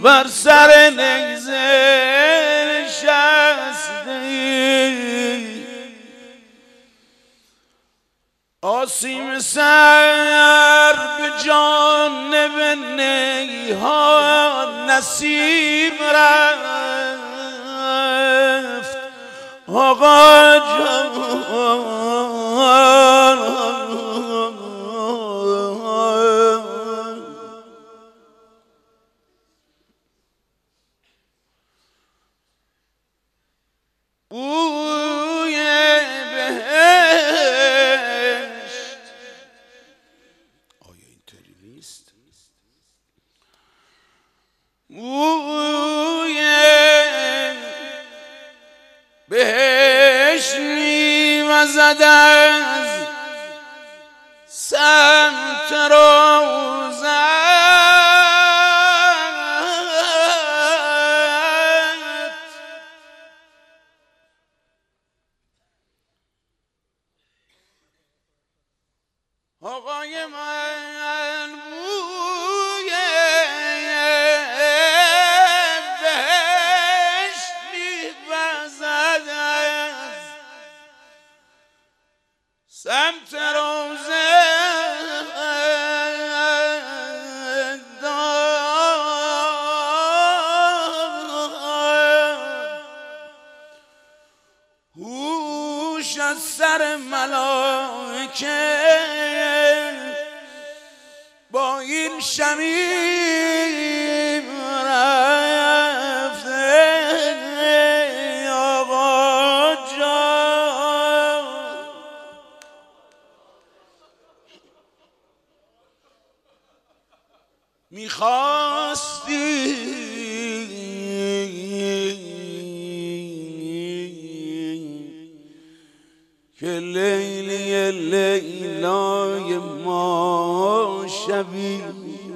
بر سر نیزه نشسته آسیم سر به جانب نیها نسیم رفت آقا جان بوی بهشت آیا اینطوری نیست؟ بوی بهشت میوزد از سمت روزت آقای من بوی بهشت میوزد از سمت روزه هوش از سر ملائکه با این شمیم رفته آقا جان میخواستی که لیلی لیلای ما شبی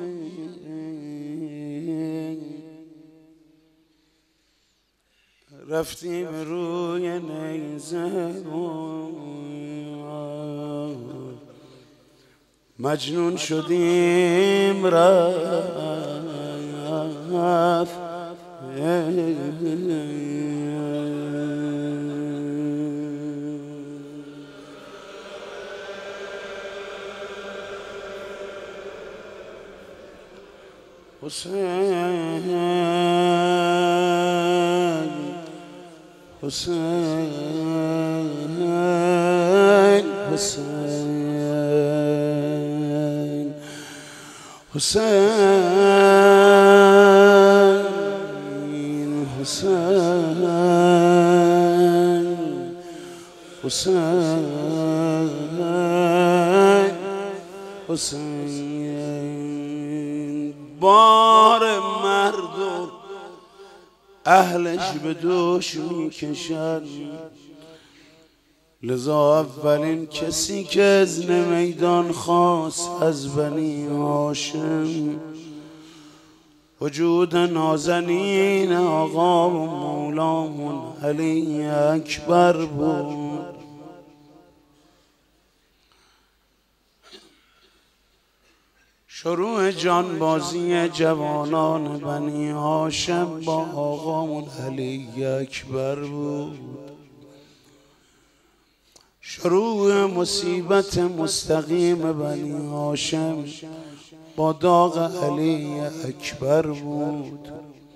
رفتیم روی نیزه مجنون شدیم رفت حسین حسین حسین حسین حسین حسین حسین بار مردم اهلش به دوش میکشن لذا اولین کسی که اذن میدان خواست از بنی هاشم وجود نازنین آقا و مولامون علی اکبر بود. شروع جانبازی جوانان بنی هاشم با آقامون علی اکبر بود. شروع مصیبت مستقیم بنی هاشم با داغ علی اکبر بود.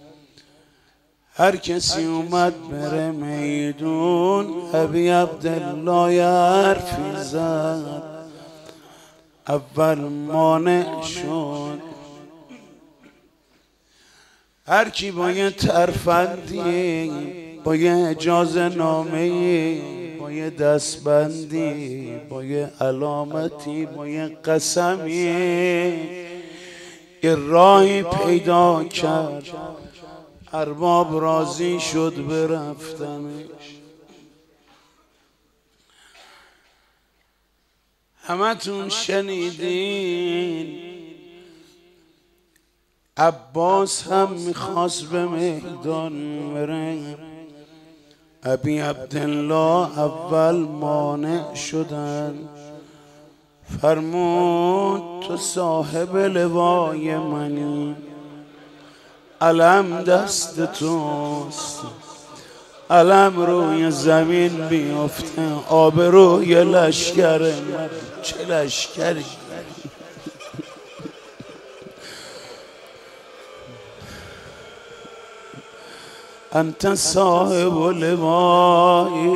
هر کسی اومد بره میدون ابی عبدالله حرفی زد اول مانع شد. هر کی با یه ترفندی با یه اجازه نامه‌ای با یه دستبندی با یه علامتی با یه قسمی یه راهی پیدا کرد ارباب راضی شد برفتنش. همتون شنیدین عباس هم میخواست به میدان بره ابی عبدالله اول مانع شدن. فرمود تو صاحب لوای منی علم دست توست، علم روی زمین بیفته، آبروی لشکر من. چه لشکری؟ انت صاحب لوایی،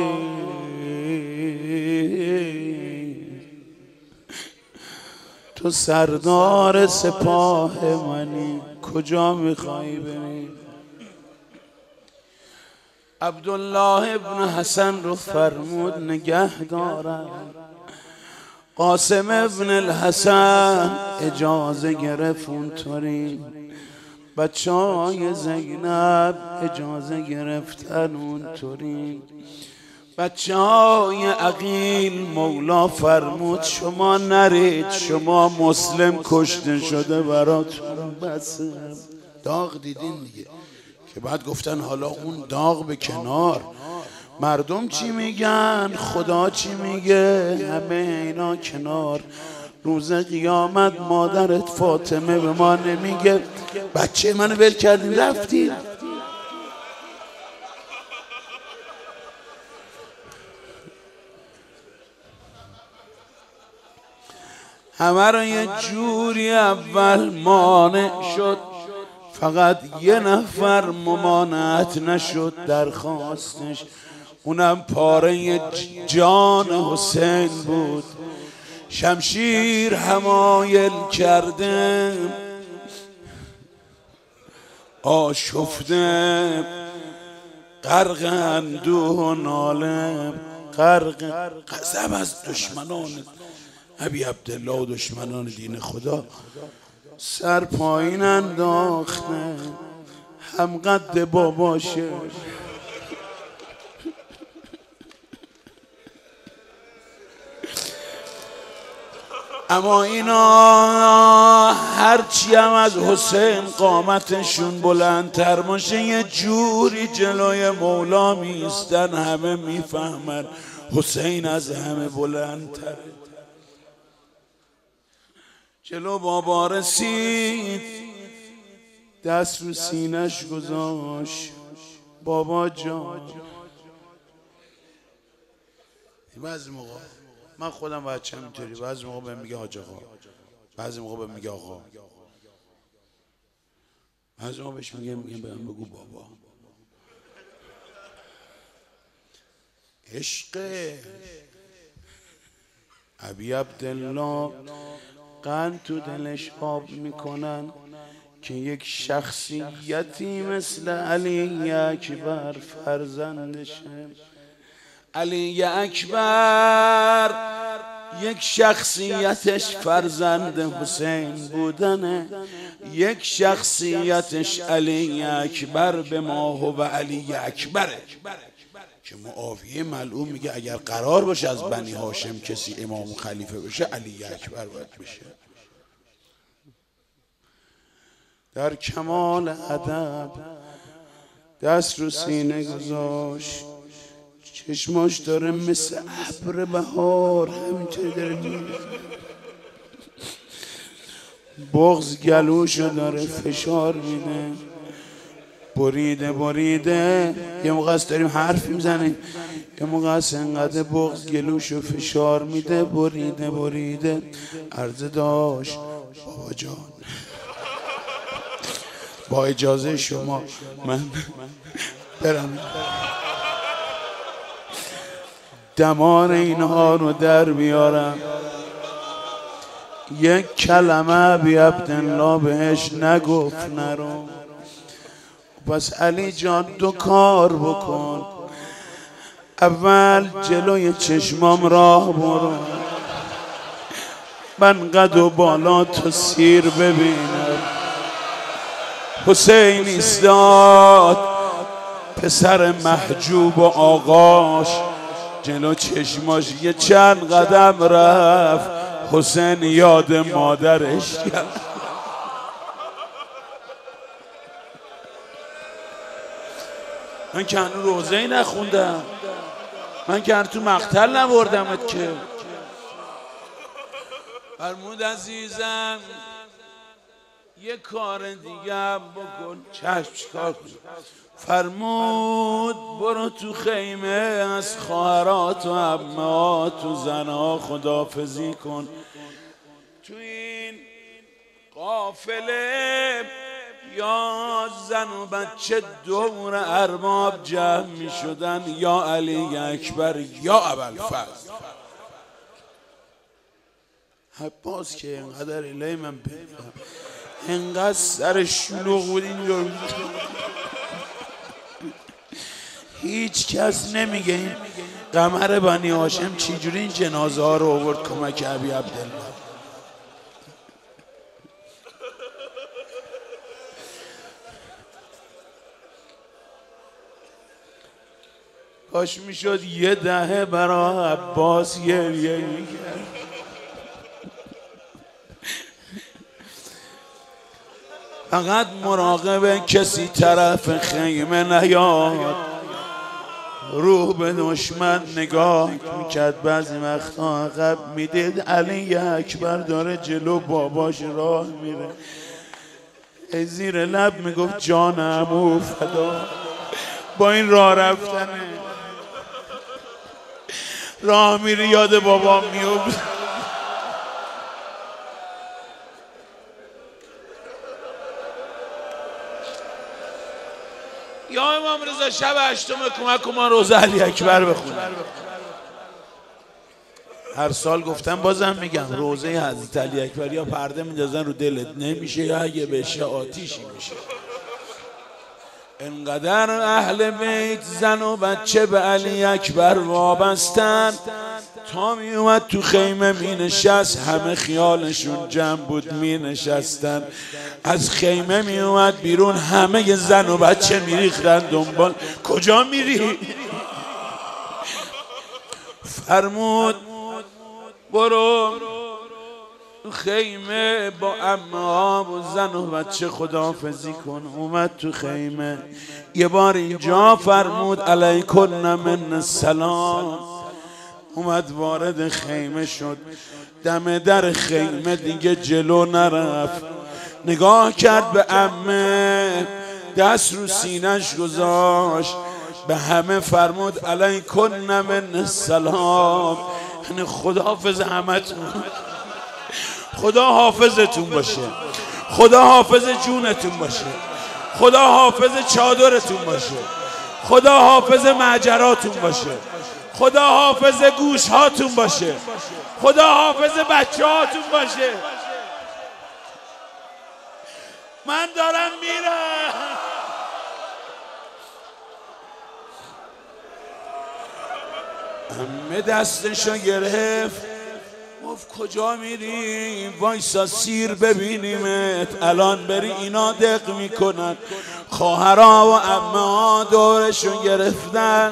تو سردار سپاه منی، کجا میخوایی بری؟ عبدالله ابن حسن رو فرمود نگه دارن. قاسم ابن الحسن اجازه گرفت اونطوری، بچه های زینب اجازه گرفتن اونطوری، بچه های عقیل مولا فرمود شما نرید، شما مسلم کشته شده براتون بسه. داغ دیدین دیگه که بعد گفتن حالا اون داغ به کنار، مردم چی میگن، خدا چی میگه، همه اینا کنار. روز قیامت مادرت فاطمه به ما نمیگه بچه منو ول کردین رفتین؟ همه رو یه جوری اول مانع شد، فقط یه نفر ممانعت نشد درخواستش، اونم پاره جان حسین بود. شمشیر حمایل کرده، آشفته، غرق اندوه و ناله، غرق غضب از دشمنان ابی عبدالله و دشمنان دین خدا. سر پایین انداخته، هم قد باباشه، اما اینا هرچی هم از حسین قامتشون بلندتر باشه یه جوری جلوی مولا میستن، همه میفهمن حسین از همه بلندتره. جلو بابا رسید، دست رو سینش گذاشت، بابا جان. بعضی موقع من خودم بچه‌م اینطوری، بعضی موقع بهم میگه حاج آقا، بعضی موقع بهم میگه آقا، بعضی موقع بهش میگم بهم بگو بابا. عشق ابی عبدالله قند تو دلش آب میکنن که یک شخصیتی مثل علی اکبر فرزندشه. علی اکبر یک شخصیتش فرزند حسین بودنه، یک شخصیتش علی اکبر به ما هو علی اکبره، که معاویه ملعون میگه اگر قرار باشه از بنی هاشم کسی امام و خلیفه بشه علی اکبر باید بشه. در کمال ادب دست رو سینه گذاشت، چشماش داره مثل ابر بهار همینطوری داره میره، بغض گلوشو داره فشار میده، بریده بریده. یه موقع است داریم حرف میزنیم، یه موقع است انقدر بغض گلوشو فشار میده، بریده بریده. عرضه داشت بابا جان با اجازه شما من برم دمار اینها رو در بیارم. یک کلمه ابی عبدالله بهش نگفت نرو. پس علی جان دو کار بکن، اول جلوی چشمام راه برو، من قد و بالا تو سیر ببینم. حسین ایستاد، پسر محجوب و آقاش جلو چشماش یه چند قدم رفت، حسین یاد مادرش کرد. من که هنوز روزه‌ای نخوندم، من که هنوز تو مقتل نبردمت که. فرمود عزیزم یه کار دیگه هم بکن. چشم چیکار کنی؟ فرمود برو تو خیمه از خواهرات و عمات و زنها خداحافظی کن. تو این قافله یا زن و بچه دور ارباب جمع می شدن، یا علی اکبر یا ابوالفضل. عباس که اینقدر الی من بگم اینقدر سر شلوغ بود اینجا، هیچ کس نمیگه این قمر بنی هاشم چجوری این جنازه ها رو آورد کمک ابی عبدالله. کاش میشد یه دهه برای عباس گریه میکرد. فقط مراقب کسی طرف خیمه نیاد، روح به دشمن نگاه میکرد. بعضی وقتا عقب میدید علی اکبر داره جلو باباش راه میره، زیر لب میگفت جان عمو فدا. با این راه رفتنه راه میری یاد بابام میفته. یا امام رضا شب 8 کمک کن ما روزه علی اکبر بخونیم. هر سال گفتم بازم میگم روزه حضرت علی اکبر یا پرده میندازن رو دلت نمیشه یا اگه بشه آتیشی میشه. انقدر اهل بیت زن و بچه به علی اکبر وابستن، تا می اومد تو خیمه می نشست همه خیالشون جمع بود می نشستن. از خیمه می اومد بیرون همه زن و بچه می ریختن دنبال. کجا میری؟ فرمود برو تو خیمه با عمه‌ها و زن و بچه خداحافظی کن. اومد تو خیمه یه بار اینجا فرمود علیکن من السلام. اومد وارد خیمه شد، دم در خیمه دیگه جلو نرفت، نگاه کرد به عمه، دست رو سینش گذاشت، به همه فرمود علیکن من السلام. یعنی خداحافظ همتون، خدا حافظتون باشه، خدا حافظ جونتون باشه، خدا حافظ چادرتون باشه، خدا حافظ معجراتون باشه، خدا حافظ گوش هاتون باشه، خدا حافظ بچه هاتون باشه. من دارم میرم. همه دستشو گرفت گفت کجا میری؟ وایسا سیر ببینیمت، الان بری اینا دق میکنن. خواهرها و عمه‌ها دورشون گرفتن.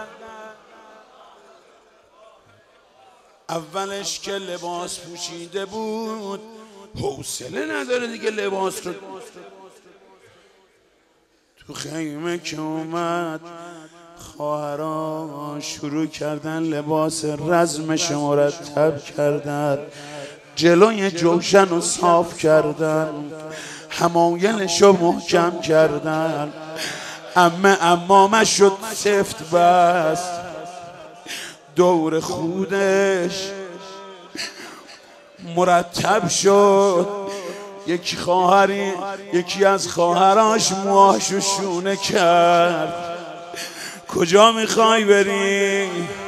اولش که لباس پوشیده بود حوصله نداره دیگه لباس رو. تو خیمه که اومد خواهرها شروع کردن لباس رزمش مرتب کردن، جلوی جوشن رو صاف کردن، حمایلش رو محکم کردن. عمامش شد سفت بست دور خودش مرتب شد. یکی از خواهراش موهاشو شونه کرد. کجا میخوای بری؟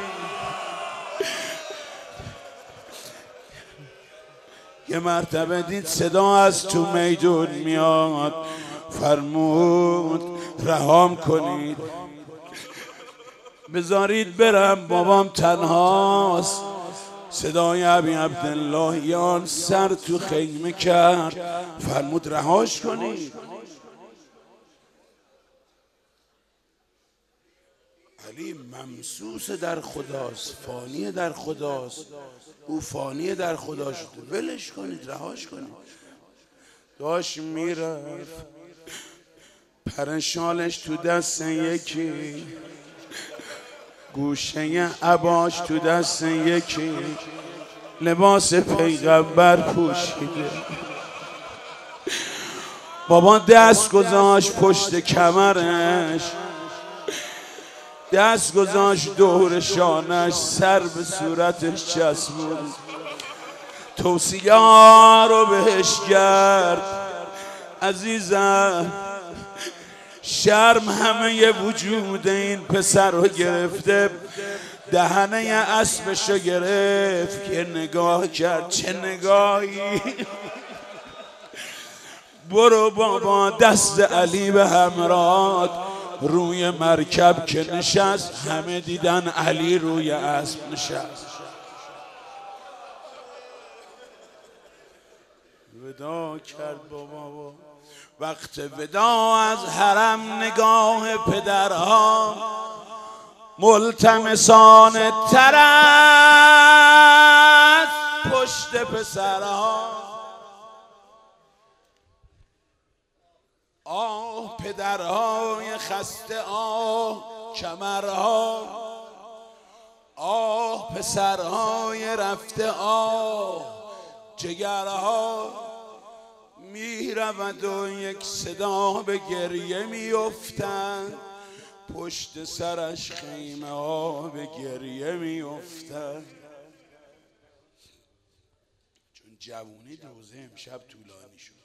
یه مرتبه دید صدا از تو میدون میاد، فرمود رهام کنید، بذارید برم بابام تنهاست. صدای ابی عبداللهیان سر تو خیمه کرد، فرمود رهاش کنید. علی ممسوس در خداست، فانی در خداست، او فانی در خدا شده، ولش کنید رهاش کنید. داشت میرفت پرشالش تو دست یکی، گوشه عباش تو دست یکی، لباس پیغمبر پوشیده. بابا دست گذاشت پشت کمرش، دست گذاشت دور شانش، سر به صورتش چسبون، توصیه رو بهش کرد. عزیزم شرم همه وجود این پسر رو گرفته، دهنه اسبش رو گرفت که نگاه کرد. چه نگاهی! برو بابا. دست علی به همراه روی مرکب که نشست، همه دیدن علی روی اسب نشست. ودا کرد بابا. وقت ودا از حرم نگاه پدرها ملتمسان تر از پشت پسرها. آه پدرهای خسته، آه کمرها، آه پسرهای رفته، آه جگرها. می رود و یک صدا به گریه می افتند، پشت سرش خیمه ها به گریه می افتند. چون جوونی روزه امشب طولانی شد.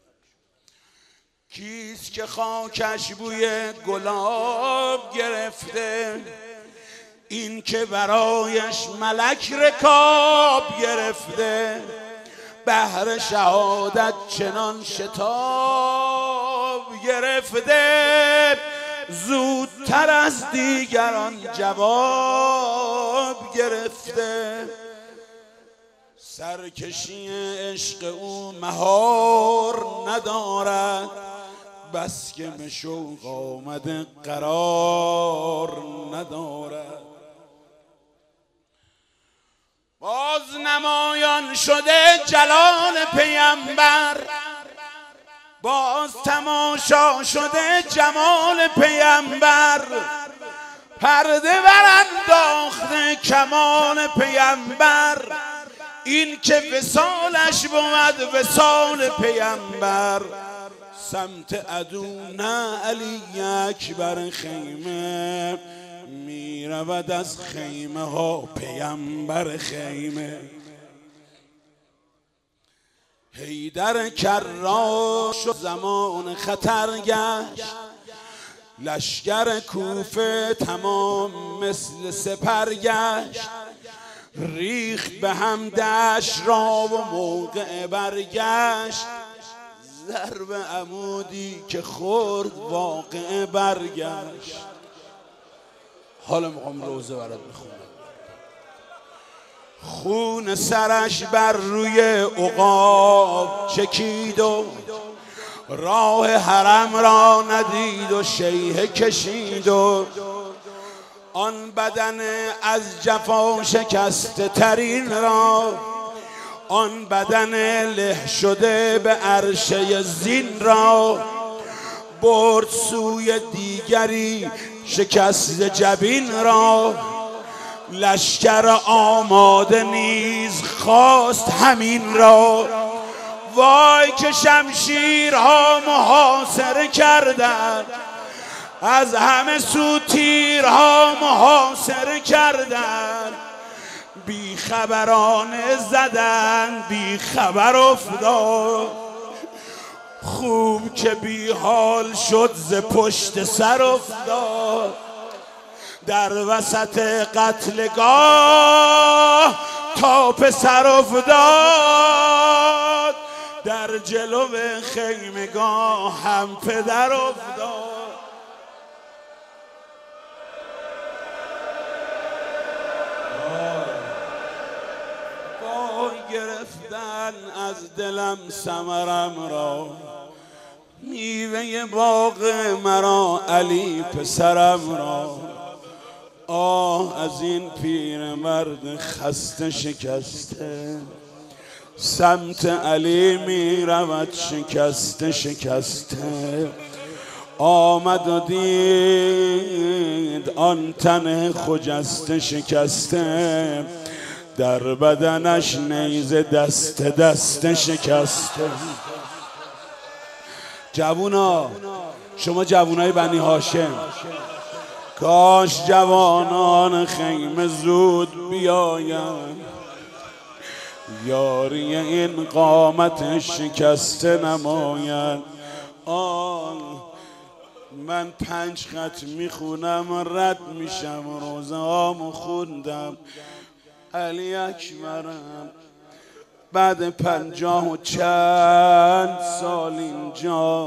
کیست که خاکش بوی گلاب گرفته، این که برایش ملک رکاب گرفته، بهر شهادت چنان شتاب گرفته، زودتر از دیگران جواب گرفته. سرکشی عشق او مهار ندارد، بس که به شوق آمده قرار ندارد. باز نمایان شده جلال پیمبر، باز تماشا شده جمال پیمبر، پرده برانداخته کمال پیمبر. این که وصالش بود وصال پیمبر، سمت عدو نه علی اکبر خیمه، می رود از خیمه ها پیمبر خیمه. حیدر کرار شد زمان خطر گشت، لشکر کوفه تمام مثل سپر گشت، ریخت به هم دشت را و موقع برگشت، ضرب عمودی که خورد واقع برگشت. حالا میخوام روزه برات بخونم. خون سرش بر روی عقاب چکید و راه حرم را ندید و شیهه کشید و آن بدن از جفا شکسته ترین را، آن بدن له شده به عرشه زین را، برد سوی دیگری شکست جبین را. لشکر آماده نیز خواست همین را، وای که شمشیرها محاصره کردند، از همه سو تیرها محاصره کردند. بی خبرانه زدن بی خبر افتاد، خوب که بی حال شد ز پشت سر افتاد. در وسط قتلگاه تا پسر افتاد، در جلو خیمگاه هم پدر افتاد. گرفتن از دلم ثمرم را، میوه باغ مرا علی پسرم را. آه از این پیرمرد خسته شکسته، سمت علی می رود شکسته شکسته. آمد و دید آن تن خجسته شکسته، در بدنش نیزه دست دست شکسته. جوونا، شما جوونای بنی هاشم، کاش جوانان خیمه زود بیاین، یاری این قامت شکسته نماین. من 5 خط میخونم رد میشم، روزه هامو خوندم، علی اکبرم بعد 50 و چند سال اینجا،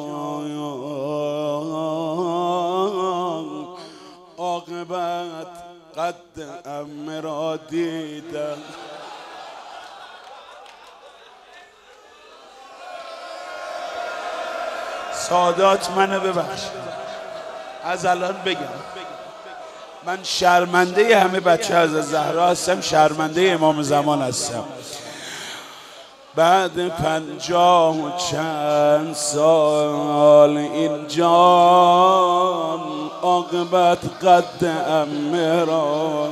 عاقبت قد عمه را دیدم. سادات منو ببخشید، از الان بگم من شرمنده همه بچه از زهرا هستم، شرمنده امام زمان هستم. بعد 50 و چند سال اینجا، عاقبت قد عمه را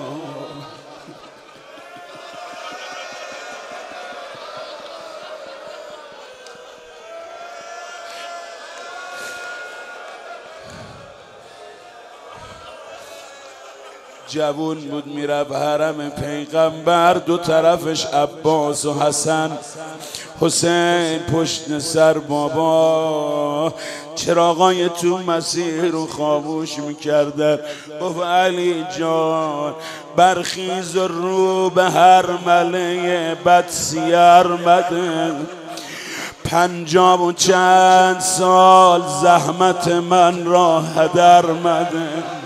جوون بود میرفت حرم پیغمبر، دو طرفش عباس و حسن حسین، پشت سر بابا، چراغای تو مسیر رو خاموش میکردن. گفت علی جان برخیز و رو به هر مله بدسیر مده، 50 و چند سال زحمت من را هدر مده،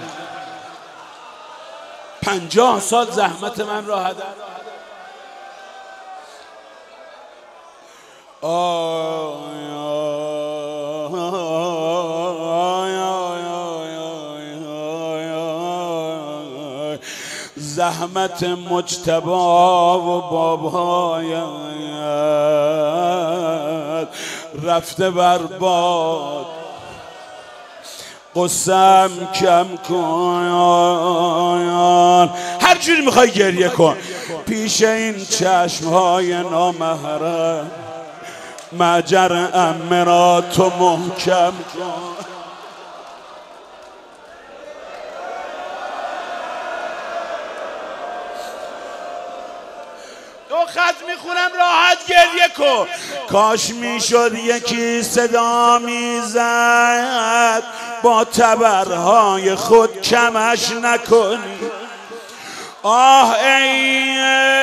50 سال زحمت من را هدر. زحمت مجتبا و بابایت رفته برباد، قسم کم کن، هر جوری میخوای گریه کن پیش این چشمهای نامحرم، مجر عمه را تو محکم کن. دو خط میخونم راحت گریه کن. کاش میشد یکی صدا میزد، با تبرهای خود کمش نکنی. آه ای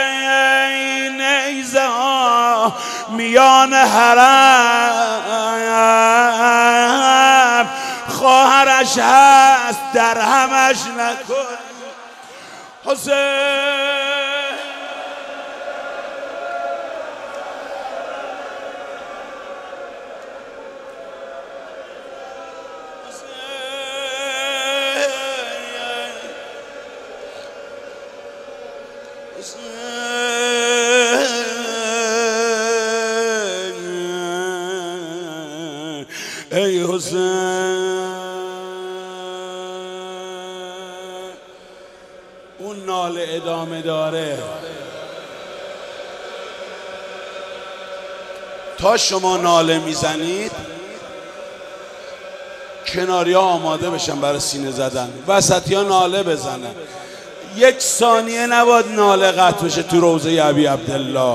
نیزه ها میان حرم، خواهرش هست در همش نکنی. حسین ای حسین، اون ناله ادامه داره. تا شما ناله میزنید کناری ها آماده بشن برای سینه زدن، وسطی ها ناله بزنن. 1 ثانیه نباید ناله قطع بشه تو روضه ابی عبدالله.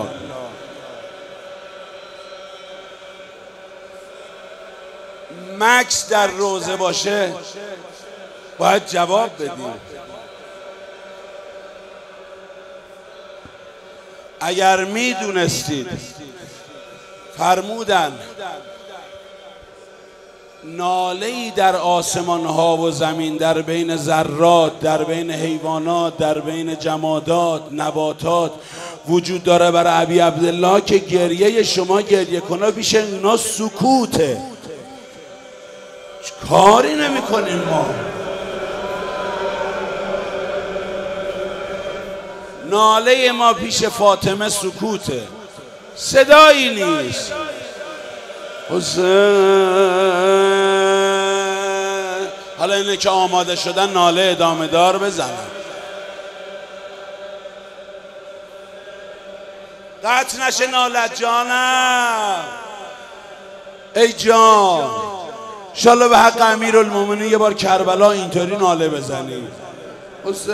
مکس در روضه باشه باید جواب بدیم. اگر میدونستید فرمودن ناله‌ای در آسمان ها و زمین، در بین ذرات، در بین حیوانات، در بین جمادات، نباتات وجود داره برای ابی عبدالله، که گریه شما گریه کنه پیش اینا سکوته. کاری نمی کنیم ما. ناله ما پیش فاطمه سکوته، صدایی نیست. حسین حالا اینه که آماده شدن ناله ادامه دار بزنن. قطع نشه نالت جانم. ای جان انشالله به حق امیرالمومنین یه بار کربلا اینطوری ناله بزنید. حسین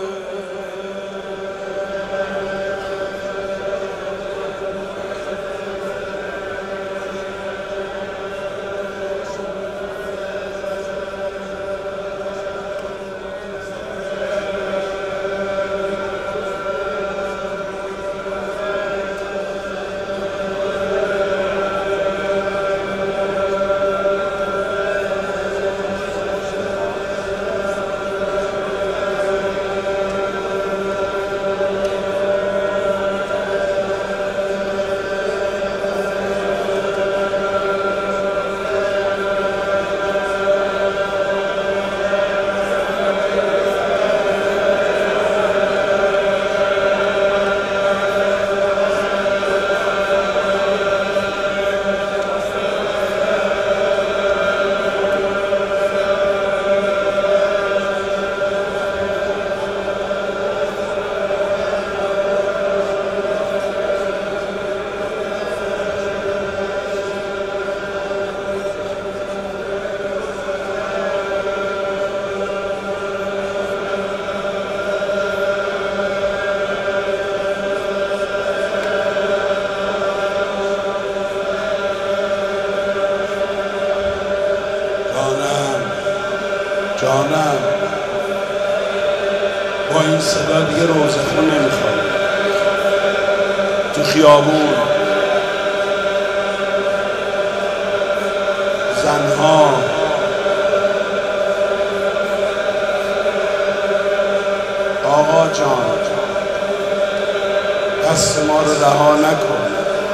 جانم با این صدا دیگه روزخون نمیخواد. تو خیابون زنها آقا جان دست ما رو رها نکن.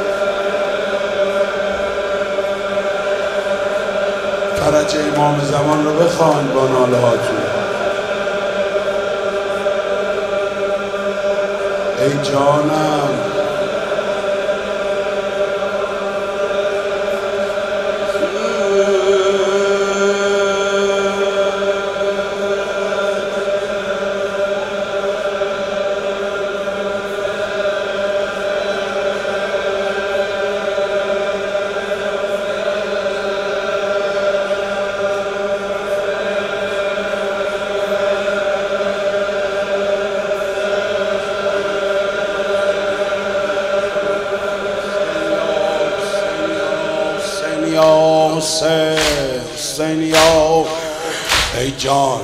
فرج امام زمان رو بخوان با ناله هاتون. ای جانم حسین یا ای جان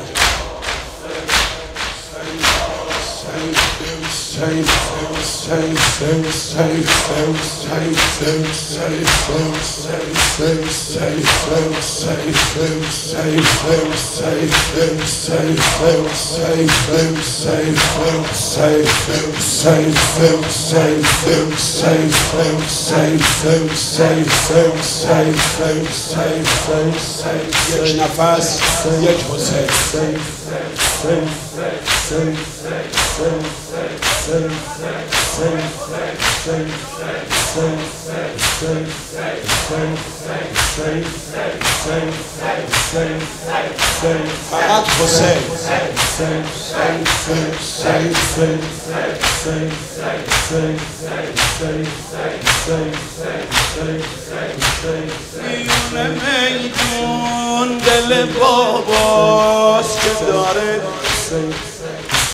یک نفس یک حسین. فقط حسین. میونه میدون دل باباست که داره